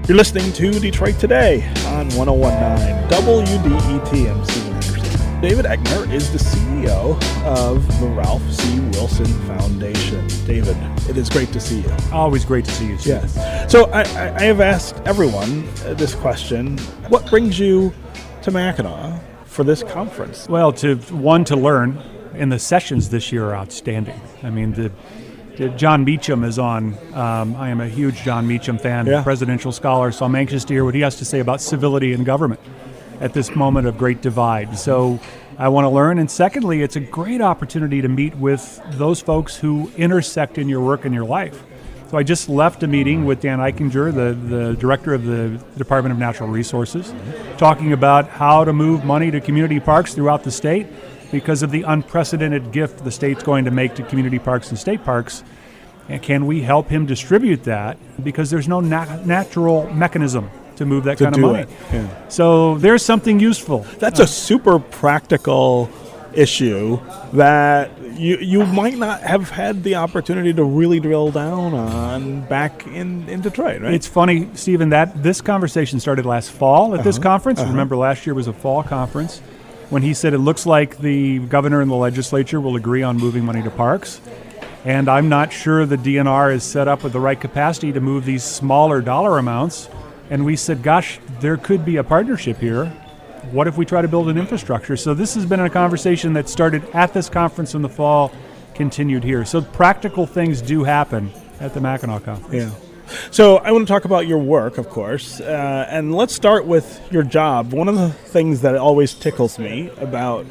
You're listening to Detroit Today on 101.9 WDET. I'm Stephen Henderson. David Egner is the CEO of the Ralph C. Wilson Foundation. David, it is great to see you. Always great to see you, Steve. Yes. So I have asked everyone this question. What brings you to Mackinac for this conference? Well, to learn, and the sessions this year are outstanding. I mean, the John Meacham is on. I am a huge John Meacham fan, presidential scholar, so I'm anxious to hear what he has to say about civility in government at this moment of great divide. So I want to learn. And secondly, it's a great opportunity to meet with those folks who intersect in your work and your life. So I just left a meeting with Dan Eichinger, the director of the Department of Natural Resources, talking about how to move money to community parks throughout the state because of the unprecedented gift the state's going to make to community parks and state parks. And can we help him distribute that? Because there's no natural mechanism to move that kind of money. Yeah. So there's something useful. That's a super practical issue that you might not have had the opportunity to really drill down on back in Detroit, right? It's funny, Stephen, that this conversation started last fall at this conference. Remember, last year was a fall conference when he said it looks like the governor and the legislature will agree on moving money to parks. And I'm not sure the DNR is set up with the right capacity to move these smaller dollar amounts. And we said, gosh, there could be a partnership here. What if we try to build an infrastructure? So this has been a conversation that started at this conference in the fall, continued here. So practical things do happen at the Mackinac Conference. Yeah. So I want to talk about your work, of course, and let's start with your job. One of the things that always tickles me about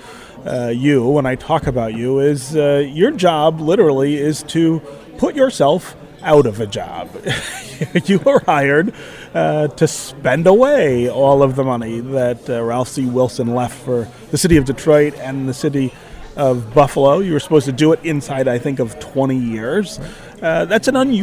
you when I talk about you is your job literally is to put yourself out of a job. You were hired to spend away all of the money that Ralph C. Wilson left for the city of Detroit and the city of Buffalo. You were supposed to do it inside, I think, of 20 years. It's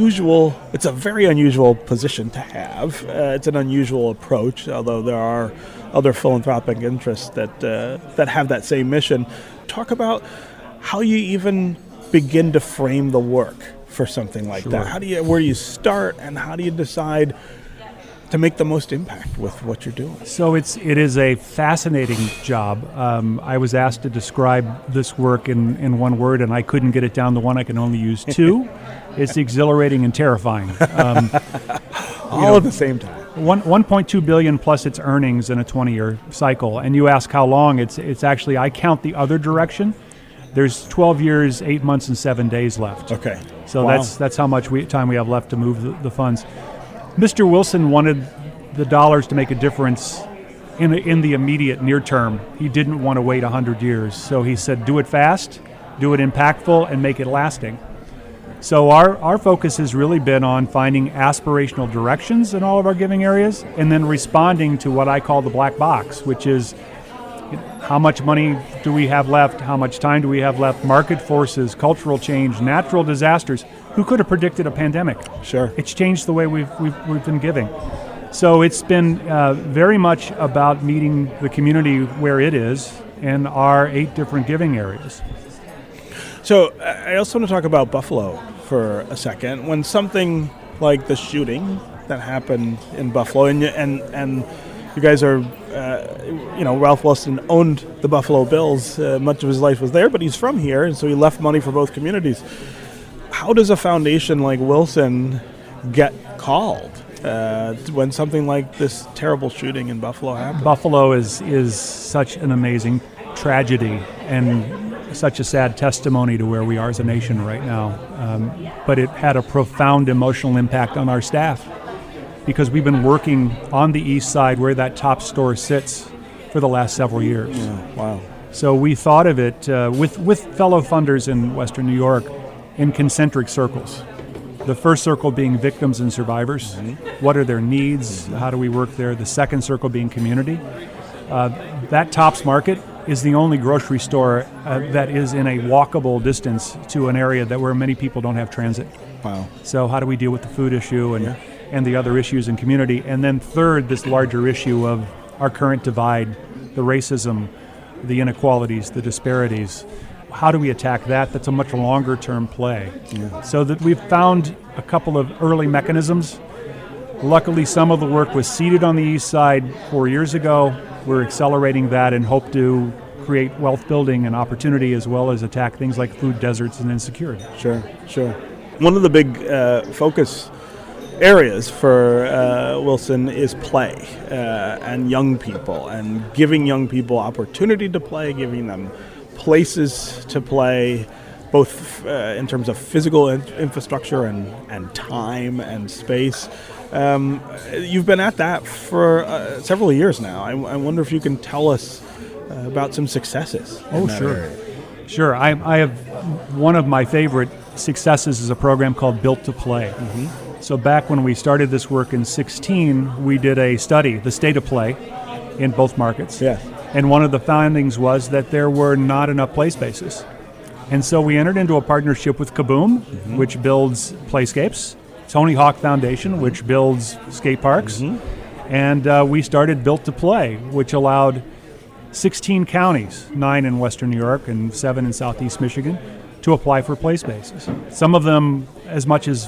a very unusual position to have. It's an unusual approach, although there are other philanthropic interests that have that same mission. Talk about how you even begin to frame the work for something like that. Where do you start, and how do you decide to make the most impact with what you're doing? So it is a fascinating job. I was asked to describe this work in one word, and I couldn't get it down to one. I can only use two. It's exhilarating and terrifying. All at the same time. 1.2 billion plus its earnings in a 20-year cycle. And you ask how long, it's actually, I count the other direction. There's 12 years, 8 months, and 7 days left. Okay. So that's how much time we have left to move the funds. Mr. Wilson wanted the dollars to make a difference in the immediate near term. He didn't want to wait 100 years. So he said, do it fast, do it impactful, and make it lasting. So our focus has really been on finding aspirational directions in all of our giving areas and then responding to what I call the black box, which is how much money do we have left, how much time do we have left, market forces, cultural change, natural disasters. Who could have predicted a pandemic? Sure. It's changed the way we've been giving. So it's been very much about meeting the community where it is in our 8 different giving areas. So I also want to talk about Buffalo for a second. When something like the shooting that happened in Buffalo, and you guys are, Ralph Wilson owned the Buffalo Bills. Much of his life was there, but he's from here, and so he left money for both communities. How does a foundation like Wilson get called when something like this terrible shooting in Buffalo happens? Buffalo is such an amazing tragedy and such a sad testimony to where we are as a nation right now. But it had a profound emotional impact on our staff because we've been working on the east side where that top store sits for the last several years. Yeah, wow. So we thought of it with fellow funders in Western New York in concentric circles. The first circle being victims and survivors. What are their needs? How do we work there? The second circle being community. That Tops Market is the only grocery store that is in a walkable distance to an area where many people don't have transit. Wow. So how do we deal with the food issue and the other issues in community? And then third, this larger issue of our current divide, the racism, the inequalities, the disparities. How do we attack that? That's a much longer term play. Yeah. So that we've found a couple of early mechanisms Luckily, some of the work was seeded on the east side 4 years ago. We're accelerating that and hope to create wealth building and opportunity as well as attack things like food deserts and insecurity. Sure. One of the big focus areas for Wilson is play and young people, and giving young people opportunity to play, giving them places to play, both in terms of physical infrastructure and time and space. You've been at that for several years now. I wonder if you can tell us about some successes. Oh, sure. Sure. I have one of my favorite successes is a program called Built to Play. Mm-hmm. So back when we started this work in 2016, we did a study, the state of play, in both markets. Yes. And one of the findings was that there were not enough play spaces. And so we entered into a partnership with Kaboom, mm-hmm. which builds playscapes, Tony Hawk Foundation, which builds skate parks, mm-hmm. and we started Built to Play, which allowed 16 counties, 9 in western New York and 7 in southeast Michigan, to apply for play spaces. Some of them as much as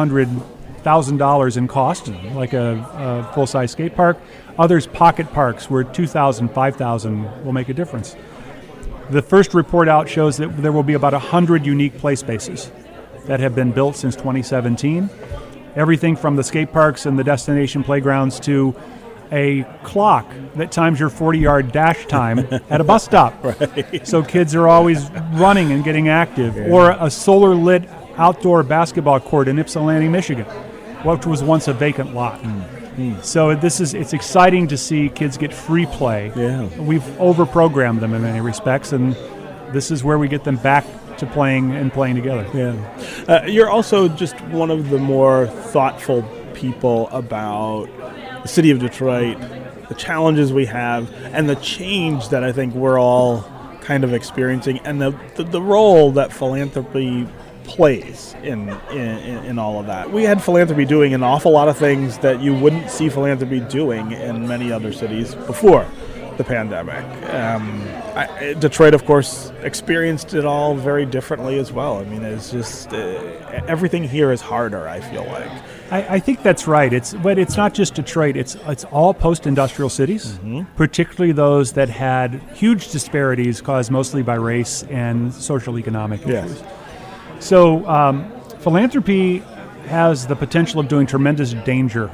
$500,000 in cost, mm-hmm. like a full-size skate park. Others, pocket parks, where $2,000, $5,000 will make a difference. The first report out shows that there will be about 100 unique play spaces that have been built since 2017. Everything from the skate parks and the destination playgrounds to a clock that times your 40-yard dash time at a bus stop. Right. So kids are always running and getting active. Yeah. Or a solar-lit outdoor basketball court in Ypsilanti, Michigan, which was once a vacant lot. So it's exciting to see kids get free play. Yeah. We've overprogrammed them in many respects, and this is where we get them back to playing and playing together. Yeah. You're also just one of the more thoughtful people about the city of Detroit, the challenges we have, and the change that I think we're all kind of experiencing, and the role that philanthropy plays in all of that. We had philanthropy doing an awful lot of things that you wouldn't see philanthropy doing in many other cities before the pandemic. Detroit, of course, experienced it all very differently as well. I mean, it's just everything here is harder, I feel like. I think that's right. But it's not just Detroit. It's all post-industrial cities, mm-hmm. particularly those that had huge disparities caused mostly by race and social economic issues. Yes. So philanthropy has the potential of doing tremendous danger.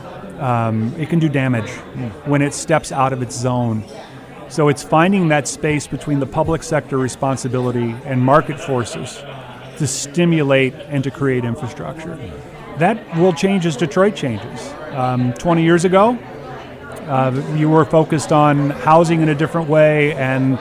It can do damage when it steps out of its zone. So it's finding that space between the public sector responsibility and market forces to stimulate and to create infrastructure. That will change as Detroit changes. 20 years ago, you were focused on housing in a different way, and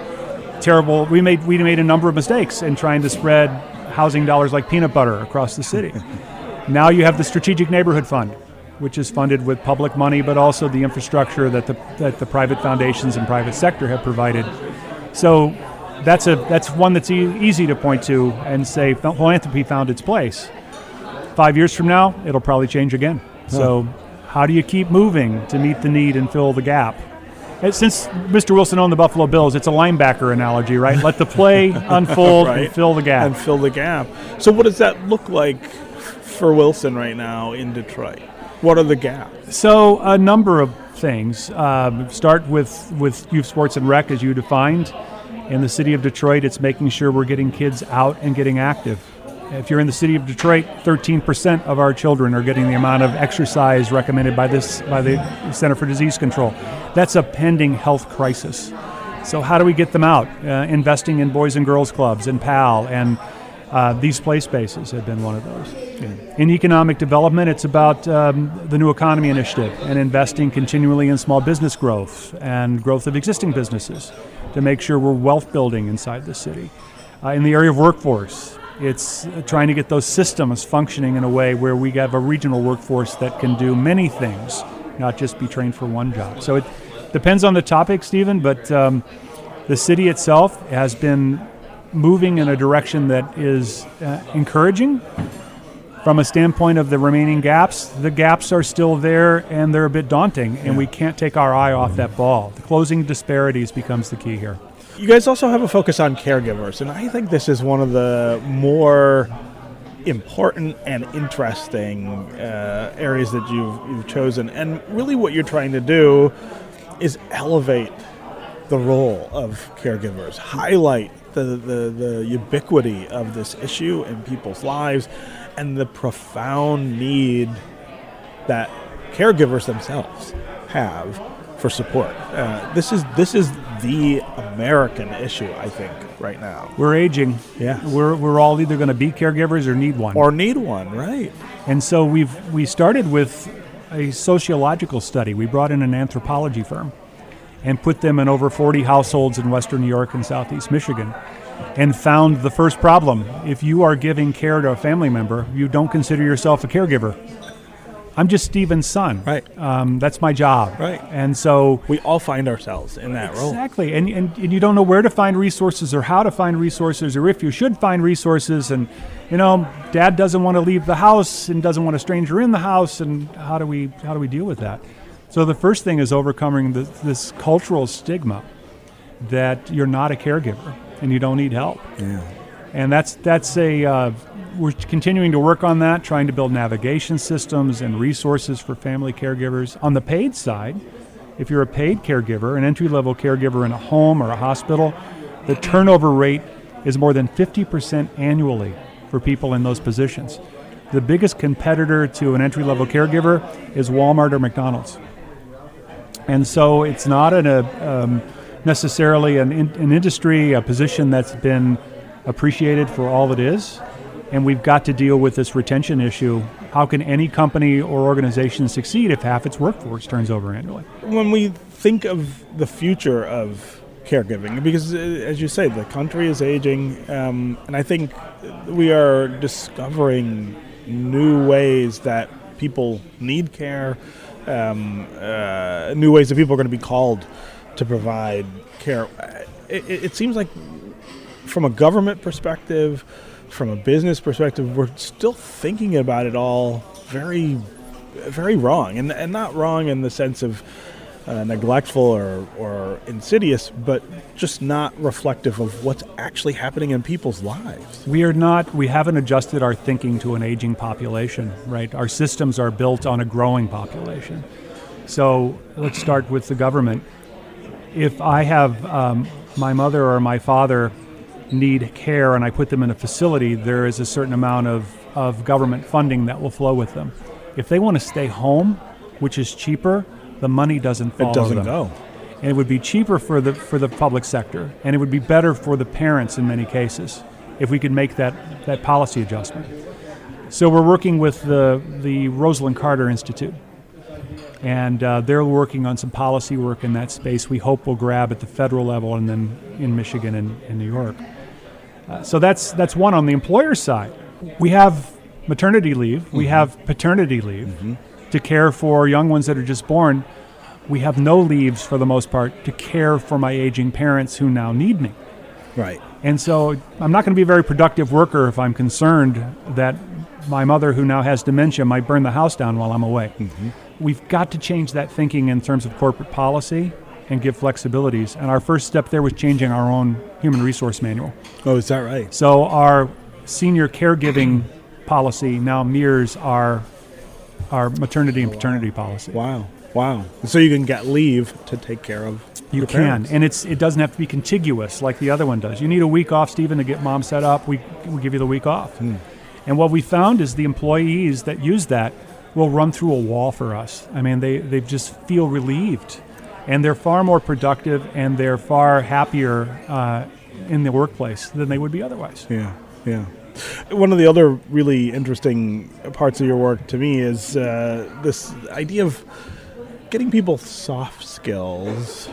we made a number of mistakes in trying to spread housing dollars like peanut butter across the city. Now you have the Strategic Neighborhood Fund, which is funded with public money, but also the infrastructure that the private foundations and private sector have provided. So that's one that's easy to point to and say philanthropy found its place. 5 years from now, it'll probably change again. So how do you keep moving to meet the need and fill the gap? And since Mr. Wilson owned the Buffalo Bills, it's a linebacker analogy, right? Let the play unfold right. and fill the gap. And fill the gap. So what does that look like for Wilson right now in Detroit? What are the gaps? So a number of things. Start with youth sports and rec, as you defined. In the city of Detroit, it's making sure we're getting kids out and getting active. If you're in the city of Detroit, 13% of our children are getting the amount of exercise recommended by the Center for Disease Control. That's a pending health crisis. So how do we get them out? Investing in Boys and Girls Clubs and PAL, and these play spaces have been one of those. Yeah. In economic development, it's about the New Economy Initiative and investing continually in small business growth and growth of existing businesses to make sure we're wealth building inside the city. In the area of workforce, it's trying to get those systems functioning in a way where we have a regional workforce that can do many things, not just be trained for one job. So it depends on the topic, Stephen, but the city itself has been moving in a direction that is encouraging. From a standpoint of the remaining gaps, the gaps are still there and they're a bit daunting, and we can't take our eye off that ball. The closing disparities becomes the key here. You guys also have a focus on caregivers, and I think this is one of the more important and interesting areas that you've chosen. And really what you're trying to do is elevate the role of caregivers, highlight the ubiquity of this issue in people's lives and the profound need that caregivers themselves have for support. This is the American issue, I think, right now. We're aging. Yeah. We're all either going to be caregivers or need one. Right. And so we started with a sociological study. We brought in an anthropology firm and put them in over 40 households in western New York and southeast Michigan, and found the first problem. If you are giving care to a family member, you don't consider yourself a caregiver. I'm just Stephen's son. Right. That's my job. Right. And so we all find ourselves in that role. Exactly. And you don't know where to find resources or how to find resources or if you should find resources. And, Dad doesn't want to leave the house and doesn't want a stranger in the house. And how do we deal with that? So the first thing is overcoming this cultural stigma that you're not a caregiver and you don't need help. Yeah. And we're continuing to work on that, trying to build navigation systems and resources for family caregivers. On the paid side, if you're a paid caregiver, an entry-level caregiver in a home or a hospital, the turnover rate is more than 50% annually for people in those positions. The biggest competitor to an entry-level caregiver is Walmart or McDonald's. And so it's not necessarily an industry, a position that's been appreciated for all it is. And we've got to deal with this retention issue. How can any company or organization succeed if half its workforce turns over annually? When we think of the future of caregiving, because as you say, the country is aging, and I think we are discovering new ways that people need care, new ways that people are going to be called to provide care. It seems like from a government perspective, from a business perspective, we're still thinking about it all very, very wrong. And not wrong in the sense of neglectful or insidious, but just not reflective of what's actually happening in people's lives. We haven't adjusted our thinking to an aging population, right? Our systems are built on a growing population. So let's start with the government. If I have my mother or my father need care and I put them in a facility, there is a certain amount of government funding that will flow with them. If they want to stay home, which is cheaper, the money doesn't follow them. It doesn't go. And it would be cheaper for the public sector, and it would be better for the parents in many cases if we could make that policy adjustment. So we're working with the Rosalind Carter Institute, and they're working on some policy work in that space we hope will grab at the federal level and then in Michigan and in New York. So that's one. On the employer side, we have maternity leave, we have paternity leave to care for young ones that are just born. We have no leaves for the most part to care for my aging parents who now need me. Right. And so I'm not going to be a very productive worker if I'm concerned that my mother who now has dementia might burn the house down while I'm away. We've got to change that thinking in terms of corporate policy and give flexibilities. And our first step there was changing our own human resource manual. Oh, is that right? So our senior caregiving policy now mirrors our maternity and paternity policy. Wow. So you can get leave to take care of You can, parents. and it doesn't have to be contiguous like the other one does. You need a week off, Stephen, to get mom set up. We give you the week off. And what we found is the employees that use that will run through a wall for us. I mean, they just feel relieved. And they're far more productive and they're far happier in the workplace than they would be otherwise. Yeah. One of the other really interesting parts of your work to me is this idea of getting people soft skills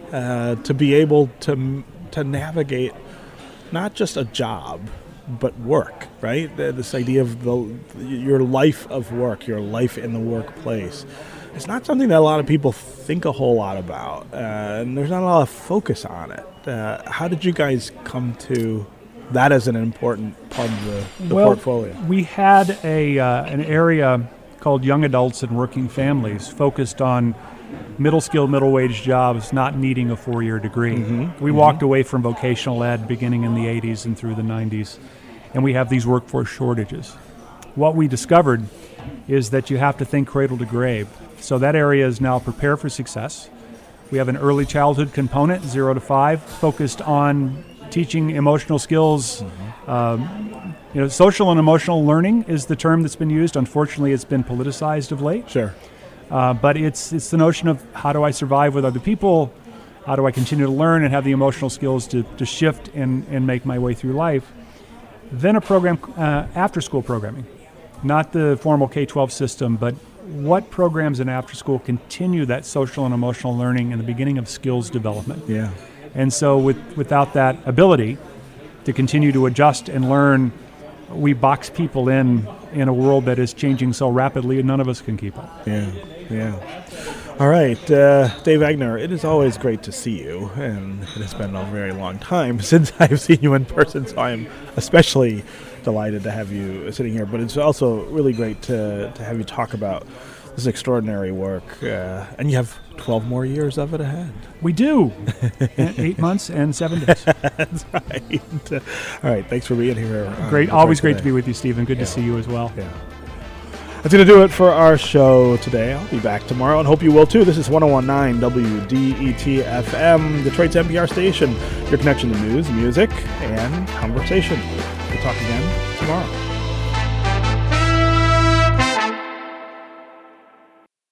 to be able to navigate not just a job, but work, right? This idea of your life of work, your life in the workplace. It's not something that a lot of people think a whole lot about, and there's not a lot of focus on it. How did you guys come to that as an important part of the portfolio? We had an area called Young Adults and Working Families focused on middle-skilled, middle-wage jobs not needing a 4-year degree. We walked away from vocational ed beginning in the 80s and through the 90s. and we have these workforce shortages. What we discovered is that you have to think cradle to grave. So that area is now prepare for success. We have an early childhood component, 0 to 5, focused on teaching emotional skills. Social and emotional learning is the term that's been used. Unfortunately, it's been politicized of late. Sure. But it's the notion of how do I survive with other people? How do I continue to learn and have the emotional skills to shift and make my way through life? Then a program, after-school programming. Not the formal K-12 system, but what programs in after school continue that social and emotional learning and the beginning of skills development. Yeah. And so without that ability to continue to adjust and learn, we box people in a world that is changing so rapidly and none of us can keep up. Yeah. All right, Dave Wagner, it is always great to see you, and it has been a very long time since I've seen you in person, so I am especially delighted to have you sitting here. But it's also really great to have you talk about this extraordinary work, and you have 12 more years of it ahead. We do. 8 months and 7 days. That's right. All right, thanks for being here. Great, always great to be with you, Stephen. Good to see you as well. Yeah. That's going to do it for our show today. I'll be back tomorrow and hope you will too. This is 101.9 WDET FM, Detroit's NPR station. Your connection to news, music, and conversation. We'll talk again tomorrow.